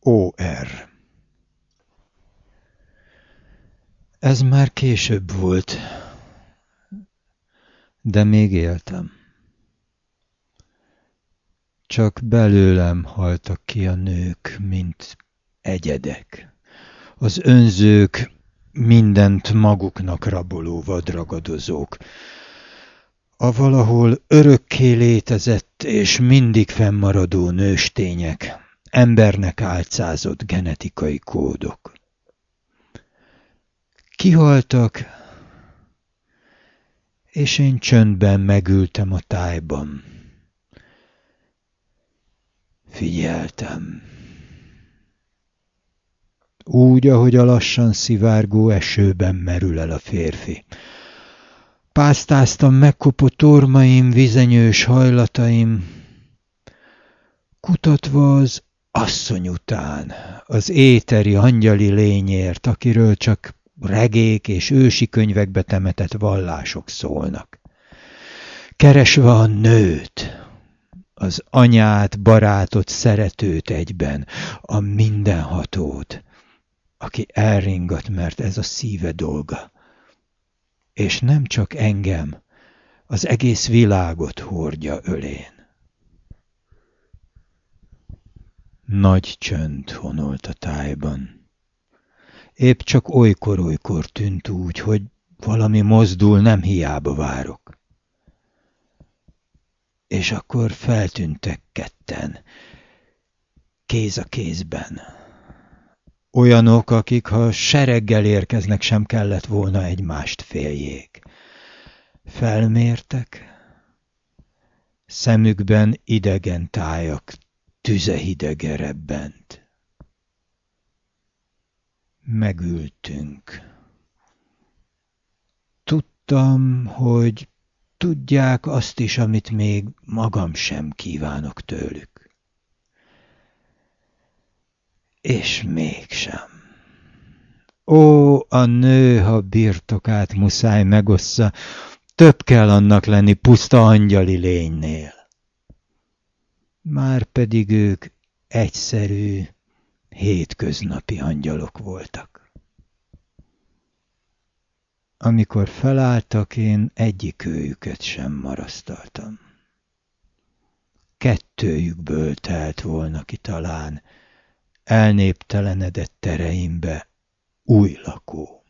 O.R. Ez már később volt, de még éltem. Csak belőlem haltak ki a nők, mint egyedek. Az önzők, mindent maguknak raboló vadragadozók. A valahol örökké létezett és mindig fennmaradó nőstények, embernek álcázott genetikai kódok. Kihaltak, és én csöndben megültem a tájban. Figyeltem. Úgy, ahogy a lassan szivárgó esőben merül el a férfi. Pásztáztam megkopott ormaim, vizenyős hajlataim, kutatva az asszony után, az éteri angyali lényért, akiről csak regék és ősi könyvekbe temetett vallások szólnak. Keresve a nőt, az anyát, barátot, szeretőt egyben, a mindenhatót, aki elringat, mert ez a szíve dolga. És nem csak engem, az egész világot hordja ölén. Nagy csönd honolt a tájban. Épp csak olykor-olykor tűnt úgy, hogy valami mozdul, nem hiába várok. És akkor feltűntek ketten, kéz a kézben. Olyanok, akik ha sereggel érkeznek, sem kellett volna egymást féljék. Felmértek, szemükben idegen tájak, tüzehidege rebbent. Megültünk. Tudtam, hogy tudják azt is, amit még magam sem kívánok tőlük. És mégsem. Ó, a nő, ha birtokát muszáj megossza, több kell annak lenni puszta angyali lénynél. Márpedig ők egyszerű, hétköznapi angyalok voltak. Amikor felálltak, én egyikőjüket sem marasztaltam. Kettőjükből telt volna ki talán elnéptelenedett tereimbe új lakó.